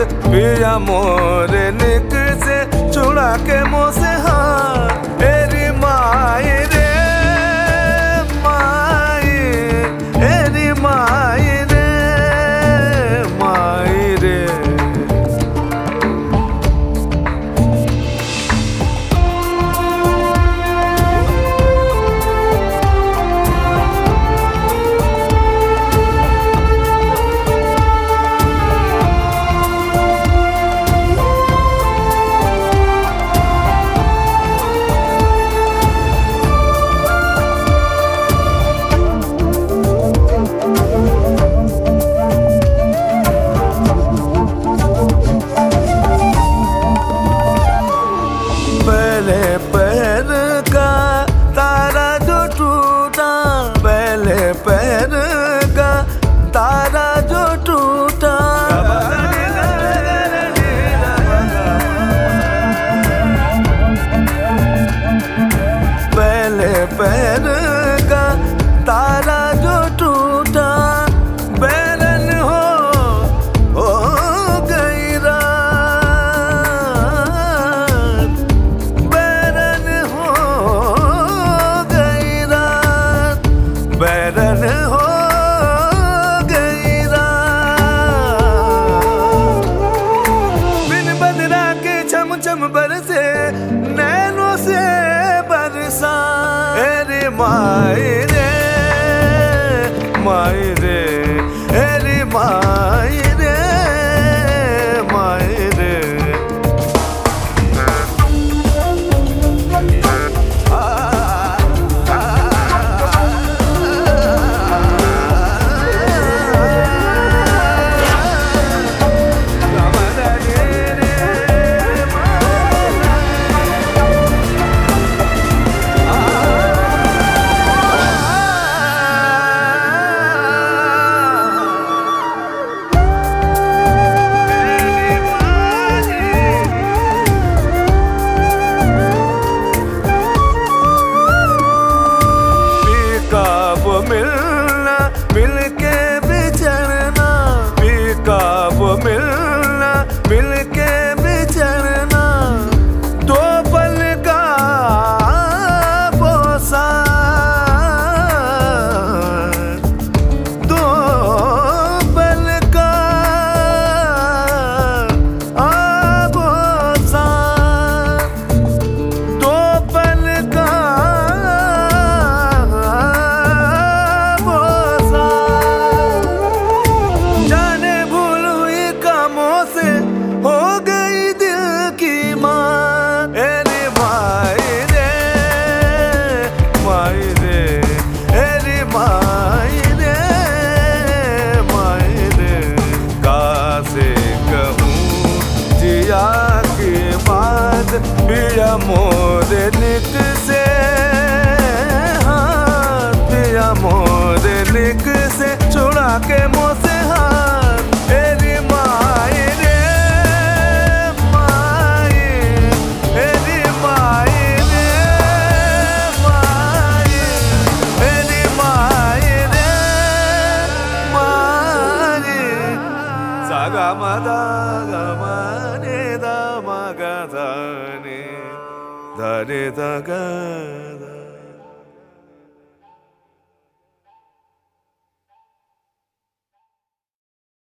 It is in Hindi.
पिया मोरे निक से छुड़ा के मुँह से हाथ। एरी माई रे माई, एरी माई रे माई रे। पैर का तारा जो टूटा, पहले पैर का तारा जो टूटा। पहले पैर का तारा जो टूटा, बैरन हो गई रात, बैरन हो गई रात, बैरन हो गई रात। बिन बदरा के छम छम बरसे नैनों से बरसा। एरी माई रे माई रे, एरी माई रे माई रे। मिलना मिलके बिछड़ना, पीका वो मिलना मिलके बिछड़ना। दो पल का बोसा, दो पल का बोसा, दो पल का हो गई दिल की माँ। एरी माई रे माई रे, एरी माई रे माई रे। कासे कहूँ जिया की बात, पिया मोरे निक से हाथ, पिया मोरे निक से छुड़ा के मुँह से हाथ। एरी माई रे माई, एरी माई रे माई, एरी माई रे माई। सागा मदा गमने दा मगा धा ने धा रे धा गा।